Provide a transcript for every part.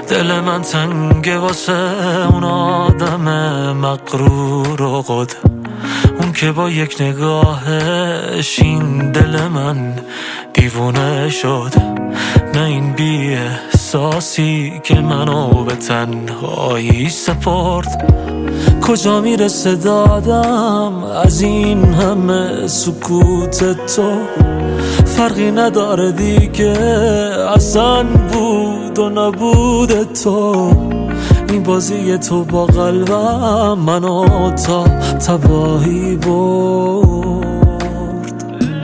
دل من تنگه واسه اون آدم مغرور و قد، اون که با یک نگاهش این دل من دیوونه شد. نه این بی احساسی که منو به تنهایی سپرد. کجا میرسه دادم از این همه سکوت تو؟ فرقی نداره دیگه اصلا بود و نبود تو. این بازی تو با قلبم منو تا تباهی برد.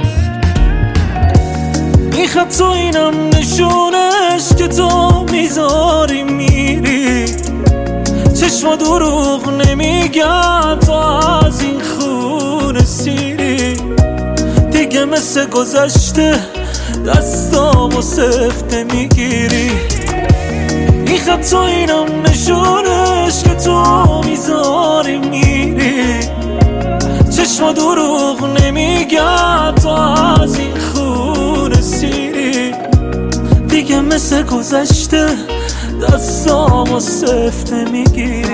این خط تو اینم نشونش که تو میذاری میری. چشم دروغ نمیگن تو از این خون سیری. دیگه مثل گذشته دستامو سفته میگیری. این خط تو اینم نشونش که تو میذاری میری. چشم دروغ نمیگن تو از این خون سیری. دیگه مثل گذشته دستامو سفته میگیری.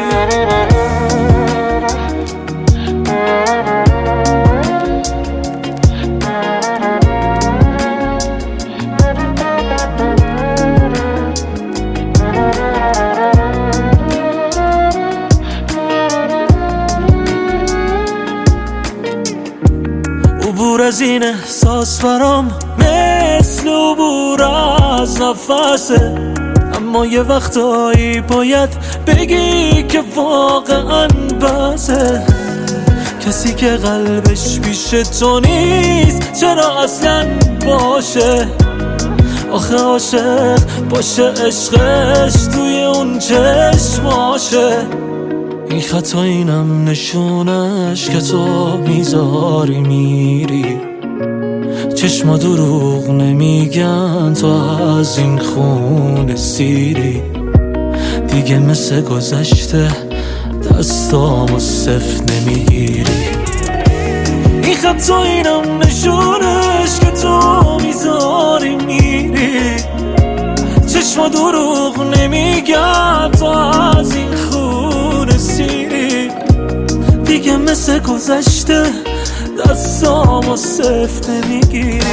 عبور از این احساس برام مثل عبور از نفسه. اما یه وقتایی باید بگی که واقعا بسه. کسی که قلبش پیش تو نیست چرا اصلا باشه؟ آخه عاشق باشه عشقش توی اون چشماشه. این خطا اینم نشونش که تو میذاری میری. چشما دروغ نمیگن تو از این خون سیری. دیگه مثل گذشته دستامو صفر نمیگیری. این خطا اینم نشونش که تو میذاری میری. چشما دروغ نمیگن تو از این خون سیری. دیگه مثل گذشته دستامو سفته میگیری.